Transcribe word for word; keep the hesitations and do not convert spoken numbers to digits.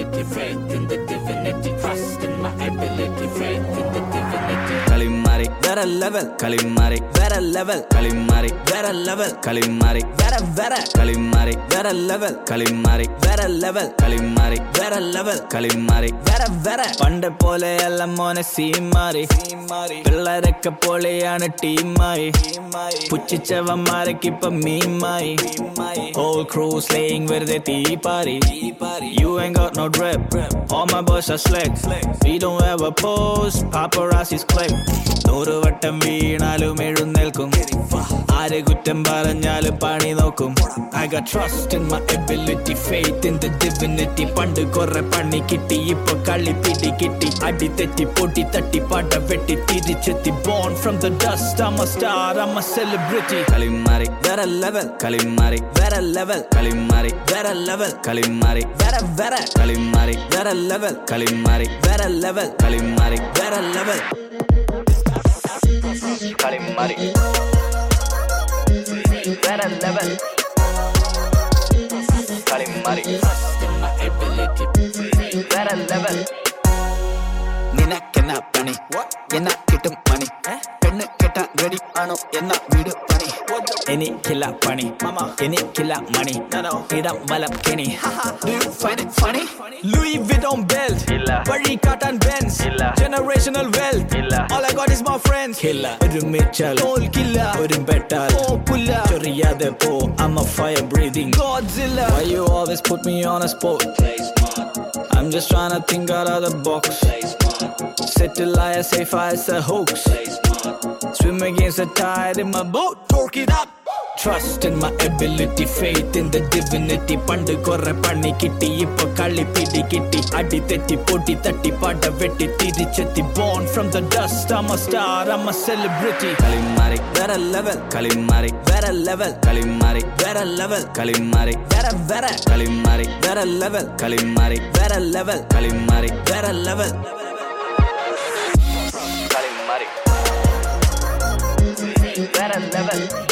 ability, faith in the divinity, trust in my ability, faith in the divinity. Kalimari, vera level, Kalimari, vera level, Kalimari, vera level, Kalimari, vera vera, Kalimari, vera level, Kalimari, vera level, Kalimari, vera level, Kalimari, vera vera. പണ്ട് പോലെയല്ല മോനെ സീമാറി, പിള്ളേരൊക്കെ പോലെയാണ് ടീമായി, പുച്ഛിച്ചവന്മാരൊക്കെ മീമായി. Whole crew slaying വെറുതെ തീപാരി. You ain't got no drip, all my boys are slick. We don't ever pose, paparazzi's click. നൂറ് വട്ടം വീണാലും എഴുന്നേൽക്കും, ആര് കുറ്റം പറഞ്ഞാലും പണി നോക്കും. I got trust in my ability, faith in the divinity. പണ്ട് കുറെ പണി കിട്ടി, ഇപ്പൊ കളി പിടി കിട്ടി. അടി തെറ്റി പൊടി തട്ടി പട വെട്ടി തിരിച്ചെത്തി. Born from the dust, I'm a star, I'm a celebrity. Kalimari, vera level, Kalimari, vera level, Kalimari, vera level, Kalimari, vera vera, Kalimari, vera level, Kalimari, vera level, Kalimari, vera level. Kalimari, vera level, Kalimari, vera level. നിനക്കെന്നാ പണി, എന്നാ കിട്ടും മണി, പെണ്ണ് കെട്ടാൻ ready ആണോ എന്നാ വീട് പണി. എനിക്കില്ല പണി, എനിക്കില്ല മണി, ഇടം വലം കെണി. Do you find it funny? Louis Vuitton belt, വഴി കാട്ടാൻ Benz, generational wealth. All I got is my friends. ഒരുമിച്ചാൽ തോൽക്കില്ല, ഒരുമ്പെട്ടാൽ പോപ്പില്ല, ചൊറിയാതെ പോ. I'm a fire breathing Godzilla. Why you always put me on a spot? I'm just trying to think out of the box. Settle liar, safe as a hoax. Swim against the tide in my boat. Torque it up. Trust in my ability, faith in the divinity. പണ്ട് കുറെ പണി കിട്ടി, ഇപ്പൊ കളി പിടി കിട്ടി. അടി തെറ്റി പൊടി തട്ടി പട വെട്ടി തിരിച്ചെത്തി. Born from the dust, I'm a star, I'm a celebrity. Kalimari, vera level, Kalimari, vera level, Kalimari, vera level, Kalimari, vera vera, Kalimari, vera level, Kalimari, vera level, Kalimari, vera level. Kalimari, vera level.